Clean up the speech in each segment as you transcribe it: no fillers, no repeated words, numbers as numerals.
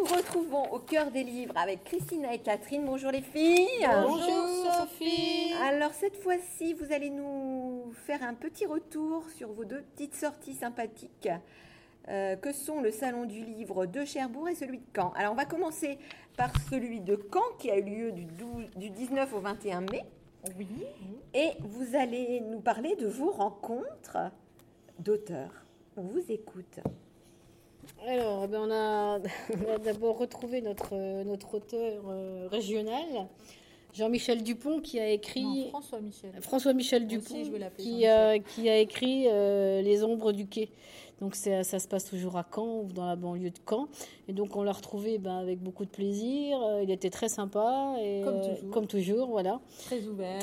retrouvons au cœur des livres avec Christina et Catherine. Bonjour les filles. Bonjour Sophie. Alors cette fois-ci, vous allez nous faire un petit retour sur vos deux petites sorties sympathiques que sont le Salon du Livre de Cherbourg et celui de Caen. Alors on va commencer par celui de Caen qui a eu lieu du 19 au 21 mai. Oui. Et vous allez nous parler de vos rencontres d'auteurs. On vous écoute. Alors, on a d'abord retrouvé notre auteur régional, Jean-Michel Dupont, qui a écrit... François-Michel Dupont, aussi, je veux l'appeler qui a écrit Les ombres du quai. Donc ça se passe toujours à Caen, ou dans la banlieue de Caen. Et donc on l'a retrouvé avec beaucoup de plaisir. Il était très sympa. Et, comme toujours, voilà. Très ouvert.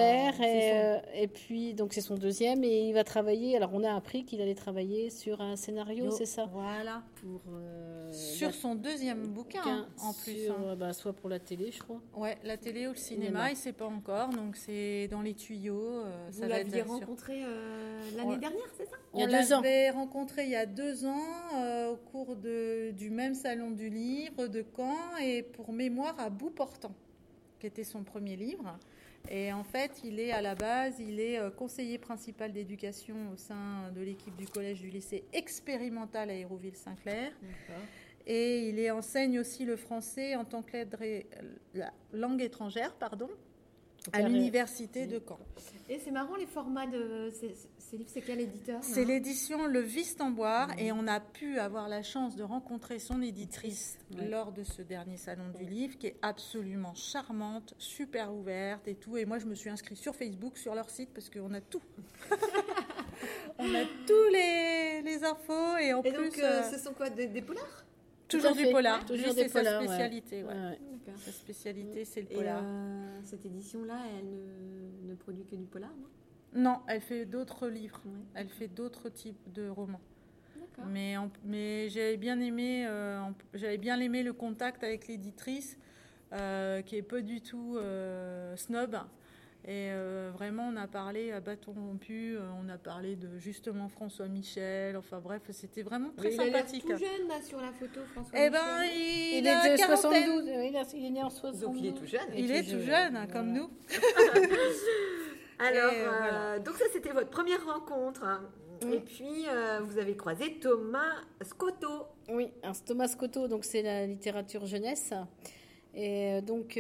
Et puis, donc c'est son deuxième. Et il va travailler... Alors on a appris qu'il allait travailler sur un scénario, c'est ça? Voilà. Sur son deuxième bouquin, en plus. Soit pour la télé, je crois. Ouais, la télé ou le cinéma, il ne sait pas encore. Donc c'est dans les tuyaux. Vous l'aviez rencontré l'année dernière, c'est ça? On l'avait rencontré il y a 2 ans au cours du même salon du livre de Caen et pour mémoire à Bout Portant, qui était son premier livre. Et en fait, il est conseiller principal d'éducation au sein de l'équipe du collège du lycée expérimental à Hérouville-Saint-Clair. D'accord. Et il enseigne aussi le français en tant que langue étrangère, à l'université de Caen. Et c'est marrant les formats de ces livres, c'est quel éditeur? C'est l'édition Le Viste en Boire et on a pu avoir la chance de rencontrer son éditrice lors de ce dernier salon du livre qui est absolument charmante, super ouverte et tout. Et moi je me suis inscrite sur Facebook, sur leur site parce qu'on a tout. On a tous les infos et en plus... Donc ce sont quoi, des polars? Toujours du polar. Toujours des polars, sa spécialité. Ouais. Sa spécialité, c'est le polar. Et cette édition-là, elle ne produit que du polar, non? Non, elle fait d'autres livres. Ouais. Elle fait d'autres types de romans. D'accord. Mais j'avais bien aimé le contact avec l'éditrice, qui est pas du tout snob. Et vraiment, on a parlé à bâton rompu, on a parlé de justement François Michel, enfin bref, c'était vraiment très sympathique. Il a l'air tout jeune là sur la photo, François Michel. Il est de 72, il est né en 72. Donc il est tout jeune. Il est tout jeune, comme nous. Alors, donc ça c'était votre première rencontre. Et puis, vous avez croisé Thomas Scotto. Oui, Thomas Scotto, donc c'est la littérature jeunesse. Et donc,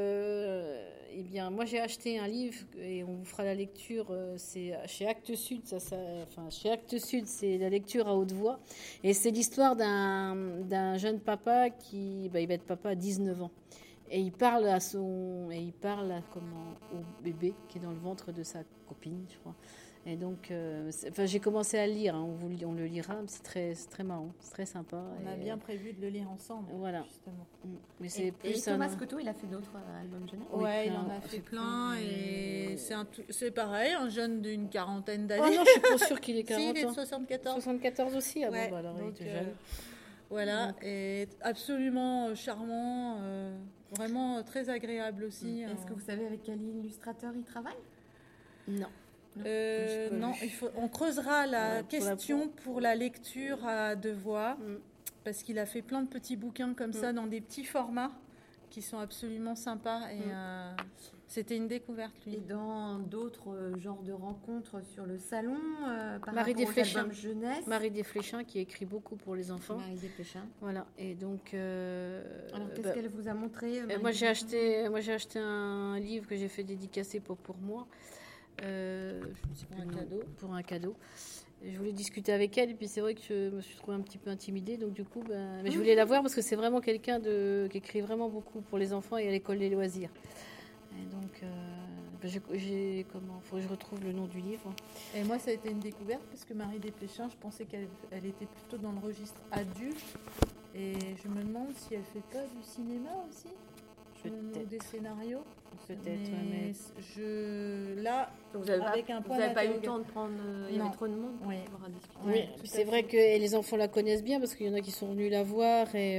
moi j'ai acheté un livre et on vous fera la lecture. C'est chez Actes Sud, chez Actes Sud, c'est la lecture à haute voix. Et c'est l'histoire d'un jeune papa qui, il va être papa à 19 ans. Et il parle au bébé qui est dans le ventre de sa copine, je crois. Et donc, j'ai commencé à le lire. On le lira. C'est très marrant, c'est très sympa. On a bien prévu de le lire ensemble. Voilà. Justement. Mais c'est plus Thomas Scotto, il a fait d'autres albums jeunesse. Ouais, il en a fait plein. Et c'est pareil, un jeune d'une quarantaine d'années. Oh non, je suis pas sûre qu'il ait 40 ans. Si, il est de 74. 74 aussi. Ah bon, alors il était jeune. Voilà, et absolument charmant, vraiment très agréable aussi. Est-ce que vous savez avec quel illustrateur il travaille? Non. Non, on creusera la question pour la lecture à 2 voix, parce qu'il a fait plein de petits bouquins comme ça, dans des petits formats, qui sont absolument sympas, et c'était une découverte, lui. Et dans d'autres genres de rencontres sur le salon, par Marie rapport aux albums jeunesse. Marie Desfléchins, qui écrit beaucoup pour les enfants. Marie Desfléchins. Voilà, et donc... alors, qu'est-ce qu'elle vous a montré? Moi, j'ai acheté un livre que j'ai fait dédicacer pour moi. Je ne sais plus pour un cadeau. Je voulais discuter avec elle et puis c'est vrai que je me suis trouvée un petit peu intimidée, donc du coup mais je voulais la voir parce que c'est vraiment quelqu'un qui écrit vraiment beaucoup pour les enfants et à l'école des loisirs. Et donc faut que je retrouve le nom du livre. Et moi ça a été une découverte parce que Marie Desplechin, je pensais qu'elle était plutôt dans le registre adulte et je me demande si elle fait pas du cinéma aussi. Ou des scénarios. Peut-être, mais donc vous n'avez pas eu le temps de prendre. Il y avait trop de monde pour pouvoir discuter. Oui, c'est vrai que les enfants la connaissent bien parce qu'il y en a qui sont venus la voir et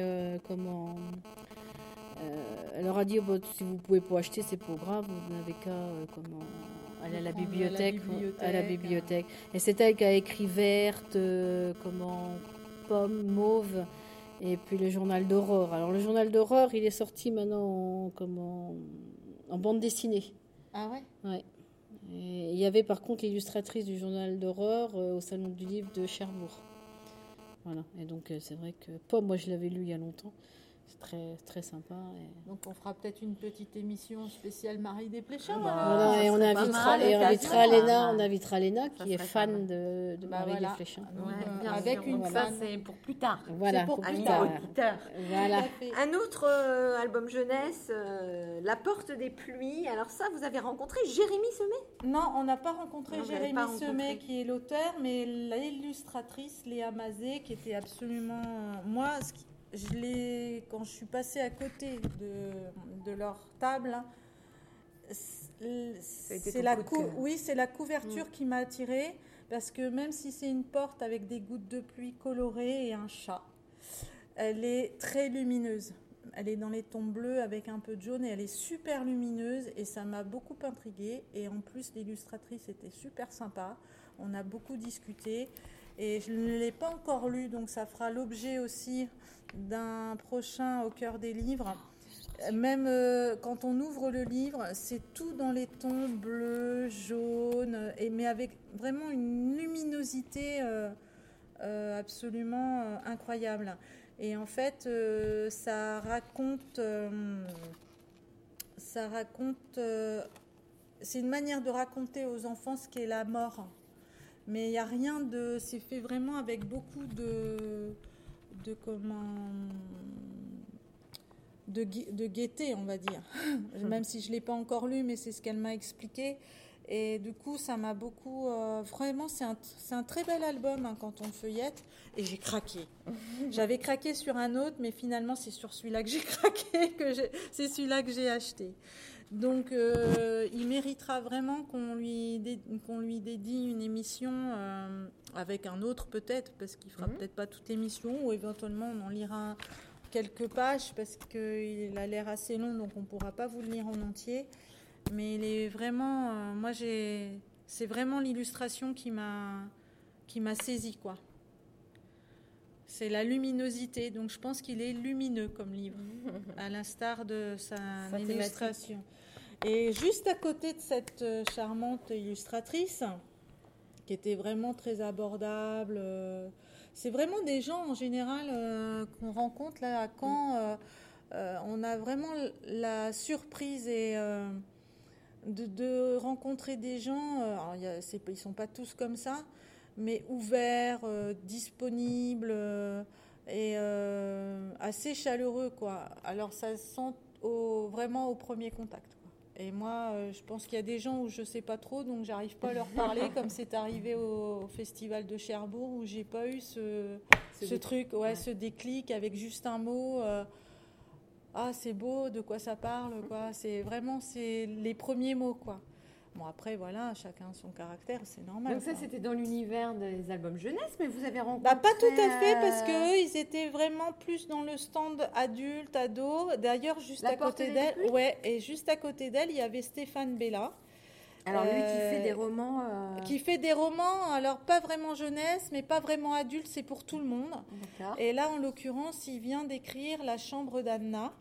elle leur a dit si vous pouvez pas acheter, c'est pas grave, vous n'avez qu'à aller à la bibliothèque. Et c'est elle qui a écrit Verte, Pomme, Mauve. Et puis le journal d'horreur. Alors le journal d'horreur, il est sorti maintenant en bande dessinée. Ah ouais? Ouais. Et il y avait par contre l'illustratrice du journal d'horreur au Salon du Livre de Cherbourg. Voilà. Et donc c'est vrai que Pomme, moi je l'avais lu il y a longtemps. C'est très, très sympa. Et... Donc on fera peut-être une petite émission spéciale Marie Desplechin. Voilà, et on invitera Léna qui est fan de Marie Desplechin. Avec une ça c'est pour plus tard. Voilà, c'est pour plus plus tard. tard. Voilà. Un autre album jeunesse, La Porte des Pluies. Alors ça, vous avez rencontré Jérémy Semet? Non, on n'a pas rencontré Non, vous l'avez Jérémy pas rencontré. Semet qui est l'auteur, mais l'illustratrice Léa Mazet qui était absolument... Moi, quand je suis passée à côté de leur table, c'est la couverture qui m'a attirée, parce que même si c'est une porte avec des gouttes de pluie colorées et un chat, elle est très lumineuse. Elle est dans les tons bleus avec un peu de jaune et elle est super lumineuse et ça m'a beaucoup intriguée. Et en plus, l'illustratrice était super sympa. On a beaucoup discuté et je ne l'ai pas encore lu, donc ça fera l'objet aussi d'un prochain Au cœur des livres. Même quand on ouvre le livre, c'est tout dans les tons bleus, jaunes, mais avec vraiment une luminosité absolument incroyable. Et en fait, ça raconte, c'est une manière de raconter aux enfants ce qu'est la mort. Mais il n'y a rien de, c'est fait vraiment avec beaucoup de gaieté, on va dire. Même si je ne l'ai pas encore lu, mais c'est ce qu'elle m'a expliqué. Et du coup, ça m'a beaucoup... vraiment, c'est un très bel album quand on le feuillette. Et j'ai craqué. J'avais craqué sur un autre, mais finalement, c'est sur celui-là que j'ai craqué, c'est celui-là que j'ai acheté. Donc, il méritera vraiment qu'on lui dédie une émission avec un autre peut-être, parce qu'il ne fera peut-être pas toute l'émission, ou éventuellement on en lira quelques pages, parce qu'il a l'air assez long, donc on ne pourra pas vous le lire en entier. Mais il est vraiment... c'est vraiment l'illustration qui m'a saisie, quoi. C'est la luminosité. Donc, je pense qu'il est lumineux comme livre, à l'instar de sa illustration. Et juste à côté de cette charmante illustratrice, qui était vraiment très abordable, c'est vraiment des gens, en général, qu'on rencontre là à Caen. On a vraiment la surprise et... De rencontrer des gens, alors ils ne sont pas tous comme ça, mais ouverts, disponibles et assez chaleureux, quoi. Alors ça se sent vraiment au premier contact, quoi. Et moi, je pense qu'il y a des gens où je ne sais pas trop, donc j'arrive pas à leur parler, comme c'est arrivé au festival de Cherbourg, où j'ai pas eu ce truc, ce déclic avec juste un mot... Ah, c'est beau, de quoi ça parle, quoi. C'est les premiers mots, quoi. Bon, après, voilà, chacun son caractère, c'est normal. Donc ça, c'était dans l'univers des albums jeunesse, mais vous avez rencontré... Pas tout à fait, parce qu'eux, ils étaient vraiment plus dans le stand adulte, ado. D'ailleurs, juste à côté d'elle, juste à côté d'elle, il y avait Stéphane Bella. Alors lui qui fait des romans... Qui fait des romans, alors pas vraiment jeunesse, mais pas vraiment adulte, c'est pour tout le monde. D'accord. Et là, en l'occurrence, il vient d'écrire La chambre d'Anna.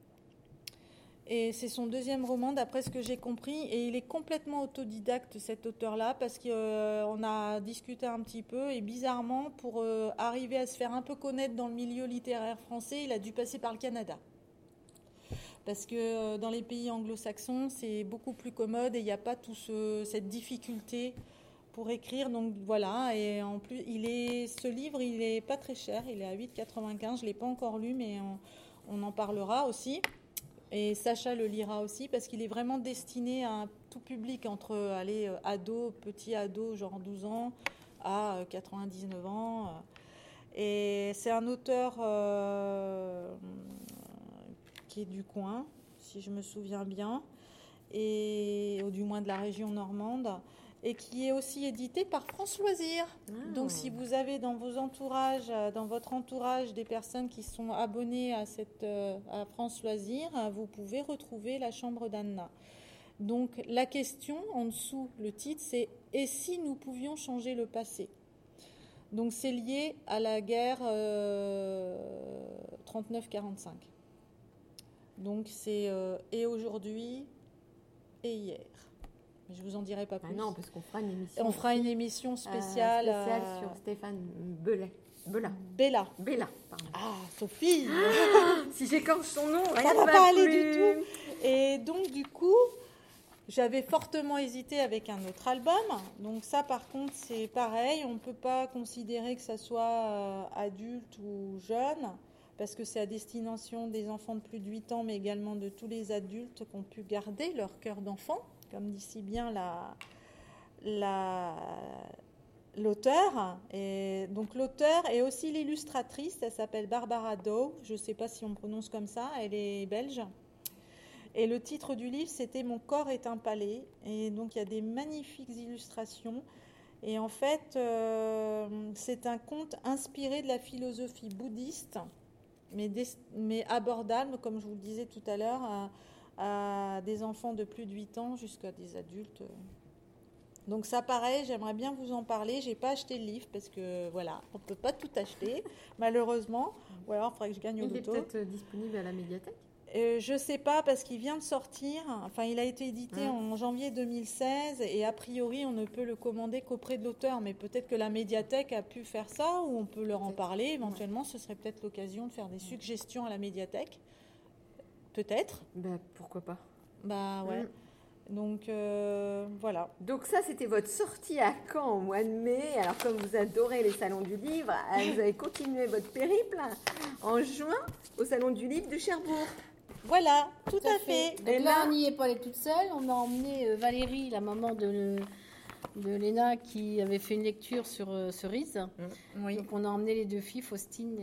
Et c'est son deuxième roman, d'après ce que j'ai compris. Et il est complètement autodidacte, cet auteur-là, parce qu'on a discuté un petit peu. Et bizarrement, pour arriver à se faire un peu connaître dans le milieu littéraire français, il a dû passer par le Canada. Parce que dans les pays anglo-saxons, c'est beaucoup plus commode et il n'y a pas cette difficulté pour écrire. Donc voilà, et en plus, ce livre, il n'est pas très cher, il est à 8,95. Je ne l'ai pas encore lu, mais on en parlera aussi. Et Sacha le lira aussi, parce qu'il est vraiment destiné à un tout public, entre petit ado, genre 12 ans, à 99 ans. Et c'est un auteur... qui est du coin, si je me souviens bien, ou du moins de la région normande, et qui est aussi édité par France Loisirs. Donc si vous avez dans votre entourage des personnes qui sont abonnées à France Loisirs, vous pouvez retrouver La chambre d'Anna. Donc la question en dessous, le titre, c'est « Et si nous pouvions changer le passé ?» Donc c'est lié à la guerre 39,45. Donc c'est et aujourd'hui et hier. Mais je vous en dirai pas plus. Ah non, parce qu'on fera une émission. On fera une émission spéciale, sur Stéphane Bella. Bella. Pardon. Ah, Sophie. Si j'écorche son nom, Ça rien va ne pas aller plus. du tout. Et donc du coup, j'avais fortement hésité avec un autre album. Donc ça, par contre, c'est pareil. On ne peut pas considérer que ça soit adulte ou jeune, parce que c'est à destination des enfants de plus de 8 ans, mais également de tous les adultes qui ont pu garder leur cœur d'enfant, comme dit si bien l'auteur. Et donc l'auteur est aussi l'illustratrice. Elle s'appelle Barbara Dow. Je ne sais pas si on prononce comme ça. Elle est belge. Et le titre du livre, c'était « Mon corps est un palais ». Et donc, il y a des magnifiques illustrations. Et en fait, c'est un conte inspiré de la philosophie bouddhiste, mais abordable, comme je vous le disais tout à l'heure, à des enfants de plus de 8 ans jusqu'à des adultes. Donc ça, pareil, j'aimerais bien vous en parler. Je n'ai pas acheté le livre parce que, voilà, on ne peut pas tout acheter, malheureusement. Ou alors, il faudrait que je gagne au loto. Il est peut-être disponible à la médiathèque. Je ne sais pas parce qu'il vient de sortir. Enfin, il a été édité en janvier 2016 et a priori, on ne peut le commander qu'auprès de l'auteur. Mais peut-être que la médiathèque a pu faire ça ou on peut leur en parler. Éventuellement, ce serait peut-être l'occasion de faire des suggestions à la médiathèque. Peut-être. Pourquoi pas. Bah ouais. Donc, voilà. Donc ça, c'était votre sortie à Caen au mois de mai. Alors, comme vous adorez les salons du livre, vous avez continué votre périple en juin au salon du livre de Cherbourg. Voilà, tout à fait. Donc là, on n'y est pas allé toute seule. On a emmené Valérie, la maman de Léna, qui avait fait une lecture sur Cerise. Oui. Donc on a emmené les deux filles, Faustine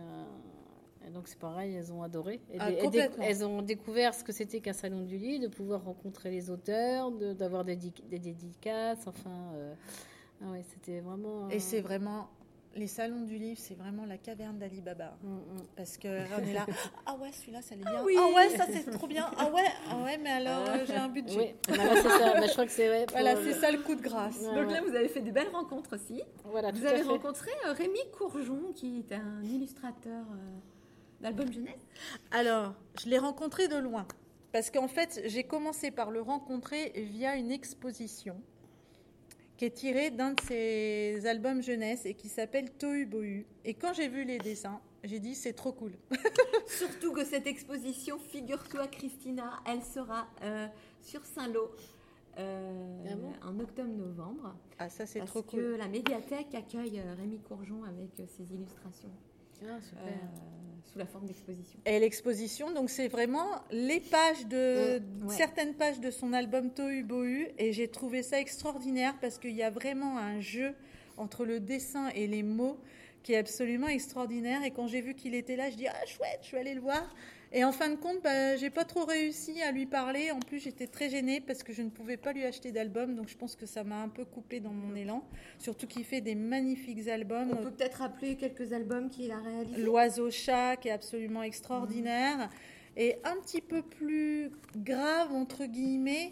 et donc c'est pareil, elles ont adoré. Elles ont découvert ce que c'était qu'un salon du livre, de pouvoir rencontrer les auteurs, d'avoir des dédicaces. Enfin, c'était vraiment... Et c'est vraiment... Les salons du livre, c'est vraiment la caverne d'Ali Baba. Parce qu'on est là, ah ouais, celui-là, ça l'est bien. Oui. Ah ouais, ça, c'est trop bien. Ah ouais, mais alors, j'ai un budget. Oui, c'est ça. Je crois que c'est vrai. Voilà, c'est ça le coup de grâce. Donc là, vous avez fait des belles rencontres aussi. Voilà, vous avez rencontré Rémi Courgeon, qui est un illustrateur d'albums jeunesse. Alors, je l'ai rencontré de loin. Parce qu'en fait, j'ai commencé par le rencontrer via une exposition qui est tiré d'un de ses albums jeunesse et qui s'appelle Tohu Bohu. Et quand j'ai vu les dessins, j'ai dit c'est trop cool. Surtout que cette exposition, figure-toi Christina, elle sera sur Saint-Lô en octobre-novembre. Ah ça c'est trop cool. Parce que la médiathèque accueille Rémi Courgeon avec ses illustrations. Ah super. Sous la forme d'exposition. Et l'exposition, donc c'est vraiment les pages certaines pages de son album Tohu Bohu, et j'ai trouvé ça extraordinaire parce qu'il y a vraiment un jeu entre le dessin et les mots qui est absolument extraordinaire. Et quand j'ai vu qu'il était là, je dis ah chouette, je suis allée le voir. Et en fin de compte, j'ai pas trop réussi à lui parler. En plus, j'étais très gênée parce que je ne pouvais pas lui acheter d'album. Donc, je pense que ça m'a un peu coupée dans mon élan. Surtout qu'il fait des magnifiques albums. On peut peut-être rappeler quelques albums qu'il a réalisés. L'Oiseau-Chat, qui est absolument extraordinaire. Et un petit peu plus grave, entre guillemets,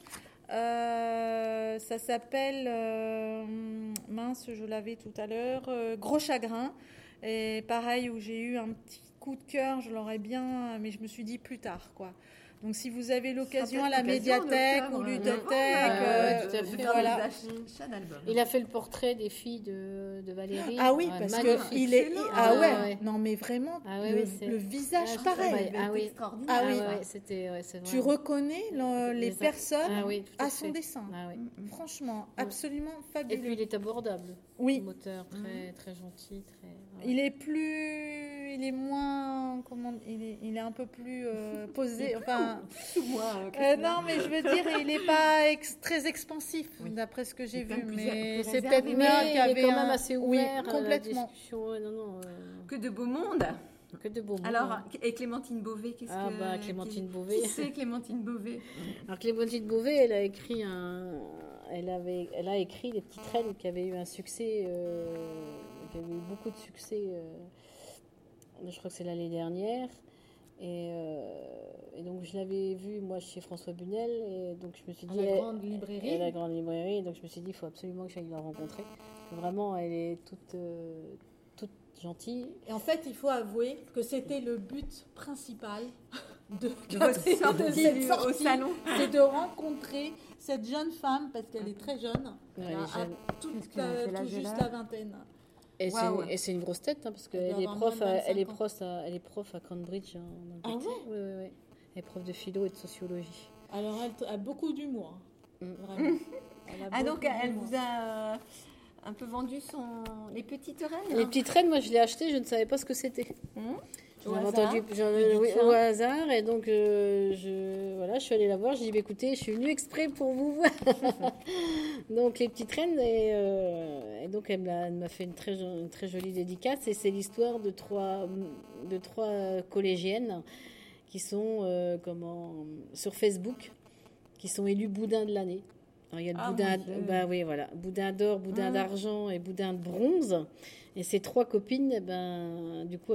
ça s'appelle... mince, je l'avais tout à l'heure. Gros Chagrin. Et pareil, où j'ai eu un petit coup de cœur, je l'aurais bien, mais je me suis dit plus tard, quoi. Donc, si vous avez l'occasion à la médiathèque ou ludothèque, voilà. Il a fait le portrait des filles de Valérie. Ah oui, parce que il est, non mais vraiment, le visage pareil. Extraordinaire. Tu reconnais les personnes à son dessin. Franchement, absolument fabuleux. Et puis il est abordable. Oui. Moteur très très gentil, très. Il est moins, il est un peu plus posé, enfin. Non, mais je veux dire, il n'est pas très expansif, d'après ce que j'ai vu. Mais c'est peut-être moi qui avait quand même assez ouvert complètement. À la discussion. Que de beau monde. Que de beau monde. Alors, et Clémentine Beauvais, qu'est-ce que... Clémentine Beauvais. Qui c'est Clémentine Beauvais? Alors, Clémentine Beauvais, elle a écrit elle a écrit des petites reines qui avaient eu un succès, qui avaient eu beaucoup de succès. Je crois que c'est l'année dernière. Et donc, je l'avais vue, moi, chez François Bunel. Et donc, je me suis dit... la grande librairie. La grande librairie. Donc, je me suis dit, il faut absolument que j'aille la rencontrer. Vraiment, elle est toute gentil. Et en fait, il faut avouer que c'était le but principal de votre cette sortie au sortie, salon. c'est de rencontrer cette jeune femme, parce qu'elle est très jeune, Ouais, elle a elle est jeune. tout quel âge elle juste a la vingtaine. Et Waouh. c'est une grosse tête, hein, parce Elle qu'elle doit est avoir prof, moins de 25 elle est ans. elle est prof à Cambridge en Ah Angleterre. ouais Oui. Elle est prof de philo et de sociologie. Alors, elle a beaucoup d'humour, Mm. vraiment. Elle a Ah, donc, beaucoup elle d'humour. vous a un peu vendu les petites reines. Les petites reines, moi je l'ai acheté, je ne savais pas ce que c'était. Au J'avais hasard. oui, au hasard, et donc je suis allée la voir. J'ai dit, écoutez, je suis venue exprès pour vous voir. Donc les petites reines, et donc elle m'a fait une très jolie dédicace. Et c'est l'histoire de trois collégiennes qui sont sur Facebook, qui sont élues boudin de l'année. Alors, il y a le boudin, mon Dieu. bah oui, voilà, boudin d'or, boudin d'argent et boudin de bronze. Et ces trois copines, du coup, elles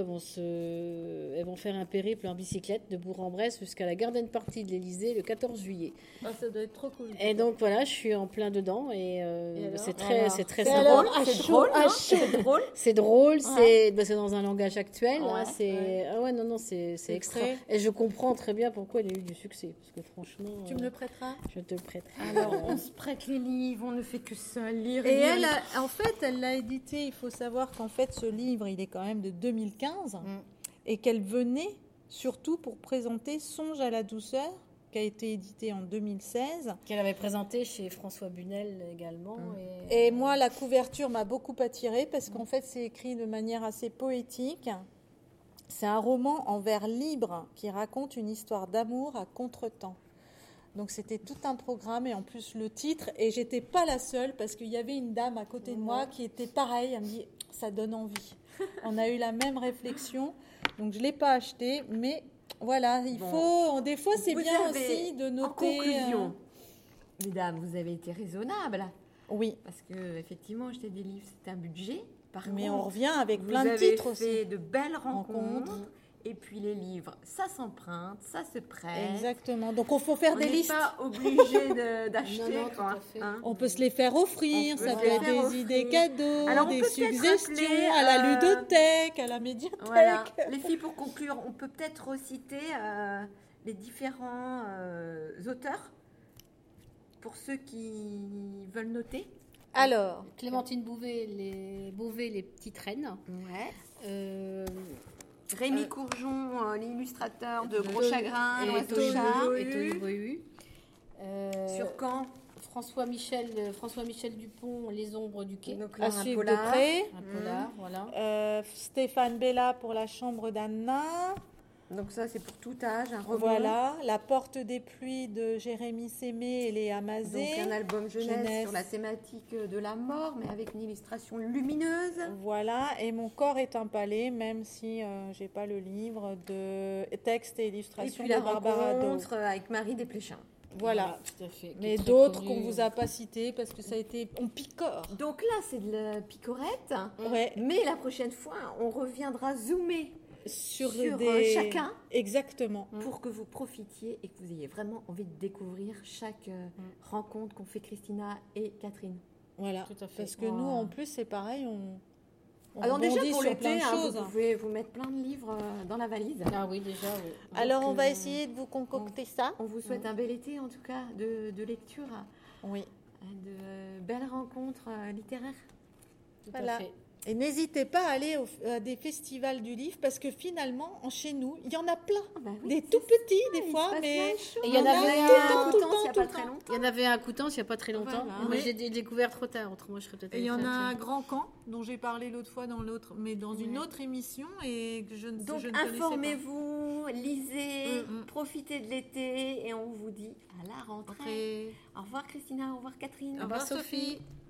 vont faire un périple en bicyclette de Bourg-en-Bresse jusqu'à la Garden Party de l'Élysée le 14 juillet. Ah, ça doit être trop cool. Et donc voilà, je suis en plein dedans et alors c'est très Et sympa. alors, à c'est chaud, drôle, à non chaud. C'est drôle. C'est drôle, c'est dans un langage actuel. Ouais, Hein, ah ouais, non, c'est extra. très- Et je comprends très bien pourquoi elle a eu du succès. Parce que franchement, Tu me le prêteras? je te le prêterai. Alors, on se prête les livres, on ne fait que ça, lire Et lire. elle, en fait, elle l'a édité. Il faut savoir qu'en fait, ce livre, il est quand même de 2015 et qu'elle venait surtout pour présenter Songe à la douceur, qui a été édité en 2016. Qu'elle avait présenté chez François Bunel également. Et moi, la couverture m'a beaucoup attirée parce qu'en fait, c'est écrit de manière assez poétique. C'est un roman en vers libre qui raconte une histoire d'amour à contretemps. Donc c'était tout un programme et en plus le titre. Et j'étais pas la seule parce qu'il y avait une dame à côté de moi qui était pareille. Elle me dit, ça donne envie. On a eu la même réflexion. Donc je l'ai pas acheté, mais voilà, des fois c'est Vous bien avez, aussi de En noter. conclusion, mesdames, vous avez été raisonnable. Oui, Parce que, effectivement, acheter des livres, c'est un budget. Par mais contre, on revient avec vous plein de avez titres fait aussi. de belles rencontres. Rencontres. Et puis les livres, ça s'emprunte, ça se prête. Exactement. Donc il faut faire On des n'est listes. pas obligé d'acheter. Non, non, tout quoi, à fait. hein. On peut se les faire offrir, On peut ça se peut les être faire des offrir. idées cadeaux, Alors, on des peut peut-être suggestions rappeler, à la ludothèque, à la médiathèque. Voilà. Les filles, pour conclure, on peut peut-être citer les différents auteurs pour ceux qui veulent noter. Alors, Clémentine Beauvais, les petites reines. Ouais. Euh, Rémi Courgeon, l'illustrateur de Gros de- Chagrin, et L'Oiseau Tony Chat. Bohu. et Tony Bohu. Sur Caen, François Michel Dupont, Les ombres du quai. donc à là, un suivre de polar. près. Un polar, voilà. Stéphane Bella pour la chambre d'Anna. Donc ça, c'est pour tout âge, un roman. Voilà. La porte des pluies de Jérémy Sémé et Léa Mazé. Donc un album jeunesse, Jeunesse. sur la thématique de la mort, mais avec une illustration lumineuse. Voilà. Et Mon corps est un palais, même si j'ai pas le livre de texte et Et illustration puis la de Barbara Do. rencontre avec Marie Desplechin. Voilà. Tout à fait. Qui Mais est très d'autres connu. qu'on vous a pas cités parce que ça a été... On picore. Donc là, c'est de la picorette. Ouais. Mais la prochaine fois, on reviendra zoomer Sur, sur des... chacun Exactement. pour que vous profitiez et que vous ayez vraiment envie de découvrir chaque rencontre qu'ont fait Christina et Catherine. Voilà. Tout à fait. Parce que nous, en plus, c'est pareil, on Alors déjà rebondit pour sur plein l'été, de hein, choses. vous pouvez vous mettre plein de livres dans la valise. Ah oui, déjà, oui. Alors, Donc, on va essayer de vous concocter ça. On vous souhaite un bel été en tout cas de lecture, Oui. de belles rencontres littéraires. Tout Voilà. à fait. Et n'hésitez pas à aller à des festivals du livre parce que finalement, chez nous, il y en a plein. Bah oui, Des c'est tout petits, ça, des il fois, se passe mais plein de choses. Et il y en a avait tout le un- temps, tout le temps, il n'y a tout pas le très temps. longtemps. Il y en avait un à Coutances il n'y a pas très longtemps. Voilà. Moi, Oui. j'ai découvert trop tard. Autrement, je serais peut-être Et il y allée en a faire un grand camp dont j'ai parlé l'autre fois dans l'autre, mais dans une Ouais. autre émission et que je ne Donc je ne connaissais pas. informez-vous, lisez, Mm, mm. profitez de l'été et on vous dit à la rentrée. Après, Au revoir Christina, au revoir Catherine. au revoir Sophie. Sophie.